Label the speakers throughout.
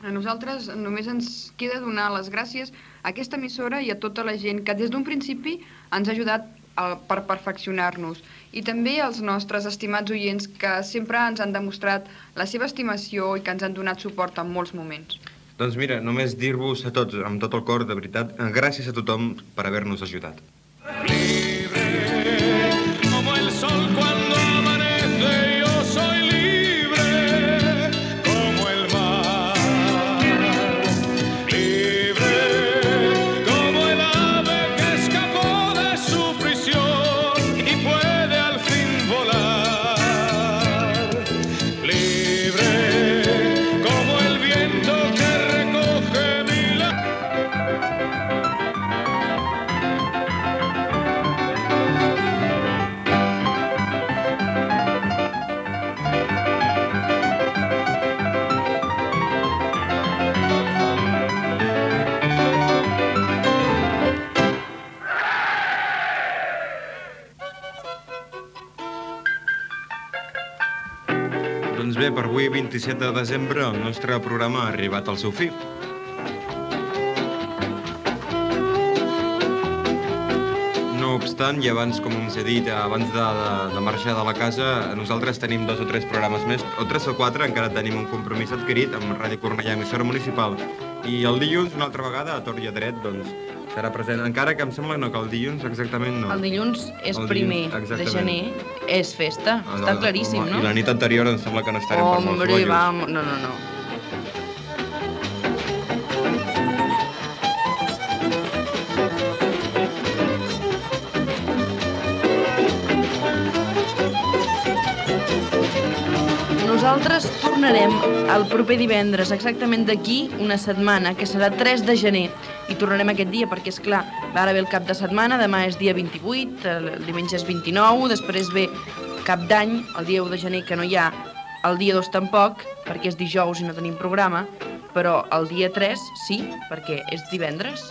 Speaker 1: A nosaltres només ens queda donar les gràcies a aquesta emissora i a tota la gent que des d'un principi ens ha ajudat per perfeccionar-nos. I també als nostres estimats oients que sempre ens han demostrat la seva estimació i que ens han donat suport en molts moments.
Speaker 2: Doncs mira, només dir-vos a tots, amb tot el cor, de veritat, gràcies a tothom per haver-nos ajudat.
Speaker 3: Libre como el sol cuando amanece, yo soy libre como el mar. Libre como el ave que escapó de su prisión y puede al fin volar. Libre como el viento que recoge mi
Speaker 2: Doncs bé, per avui, 27 de desembre, el nostre programa ha arribat al seu fi. No obstant, i abans, com us he dit, abans de marxar de la casa, nosaltres tenim 2 o 3 programes més, o 3 o 4, encara tenim un compromís adquirit amb Ràdio Cornellà, emissora municipal. I el dilluns, una altra vegada, a tort i a dret, doncs, serà present. Encara que em sembla que el dilluns exactament no.
Speaker 4: El dilluns és primer de gener, és festa, està claríssim, no?
Speaker 2: I la nit anterior em sembla que no estarem per molts
Speaker 4: bollos.
Speaker 2: Vamos,
Speaker 4: no. Nosaltres tornarem el proper divendres, exactament d'aquí una setmana, que serà 3 de gener. I tornarem aquest dia perquè, és clar, ara ve el cap de setmana, demà és dia 28, el diumenge és 29, després ve cap d'any, el dia 1 de gener, que no hi ha, el dia 2 tampoc, perquè és dijous i no tenim programa, però el dia 3 sí, perquè és divendres.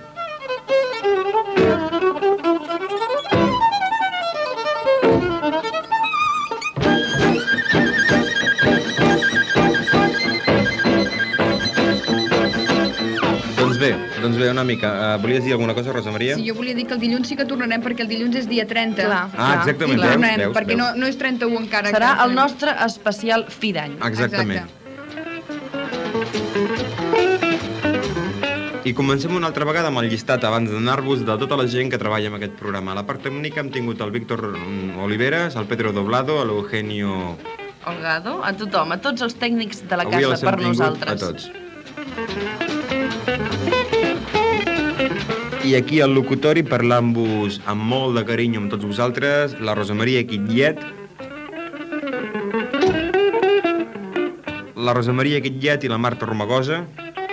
Speaker 2: Doncs bé, una mica. Volies dir alguna cosa, Rosa Maria?
Speaker 1: Sí, jo volia dir que el dilluns sí que tornarem, perquè el dilluns és dia 30.
Speaker 2: Exactament,
Speaker 1: veus, perquè no és 31 encara.
Speaker 4: Serà el nostre especial fi d'any.
Speaker 2: Exactament. I comencem una altra vegada amb el llistat, abans d'anar-vos, de tota la gent que treballa en aquest programa. A la part tècnica hem tingut el Víctor Oliveras, el Pedro Doblado, l'Eugenio
Speaker 4: Olgado, a tothom, a tots els tècnics de la casa per nosaltres.
Speaker 2: A tots. I aquí al locutori, parlant-vos amb molt de carinyo amb tots vosaltres, la Rosa Maria Quitllet, i la Marta Romagosa,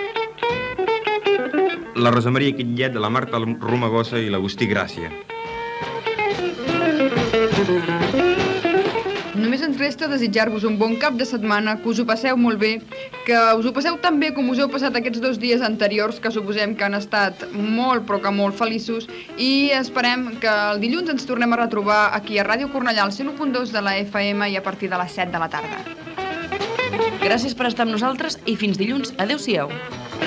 Speaker 2: la Rosa Maria Quitllet, la Marta Romagosa i l'Agustí Gràcia.
Speaker 1: Només ens resta desitjar-vos un bon cap de setmana, que us ho passeu molt bé, que us ho passeu tan bé com us heu passat aquests 2 dies anteriors, que suposem que han estat molt, però que molt feliços, i esperem que el dilluns ens tornem a retrobar aquí a Ràdio Cornellà, al 101.2 de la FM i a partir de les 7 de la tarda.
Speaker 4: Gràcies per estar amb nosaltres i fins dilluns. Adéu-siau.